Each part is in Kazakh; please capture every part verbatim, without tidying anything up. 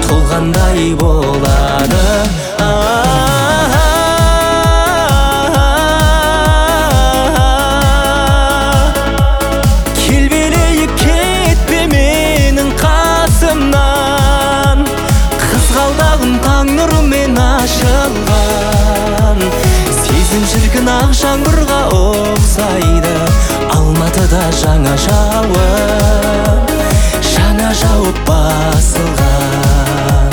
толғандай болады. Келбелейіп кетпе менің қасымнан, қызғалдағым таң нұрымен ашылған. Сезім шіркін ақ жаңбырға ұқсайды, Алматыда жаңа жауып, жаңа жауып басылған.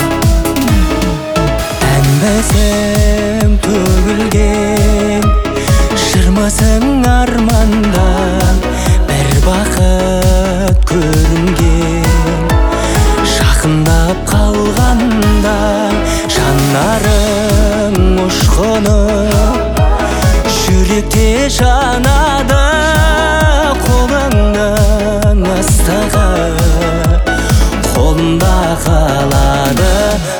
Әнбізім төгілген, жырмысың арманда, бір бақыт көрінген. Жақындап қалғанда жанарың ұшқыны, жүректе жанады қолыңның ыстығы, қолында қалады.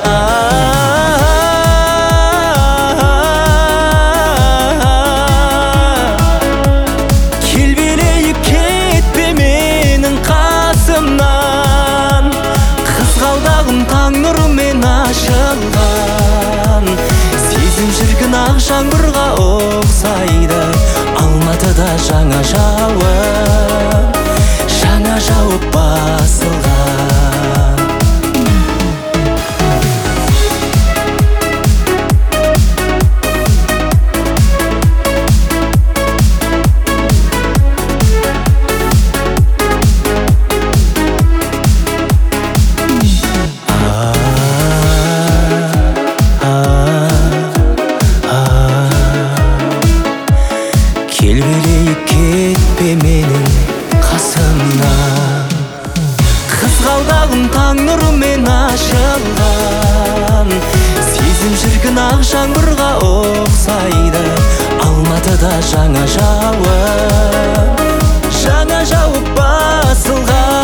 Келбелейіп кетпе менің қасымнан, қызғалдағым таң нұрымен ашылған. Сезім шіркін ақ жаңбырға ұқсайды, Алматыда жаңа жауып, жаңа жауып басылған. Келбелейіп кетпе менің қасымнан, қызғалдағым таң нұрымен ашылған. Сезім шіркін ақ жаңбырға ұқсайды, Алматыда жаңа жауып, жаңа жауып басылған.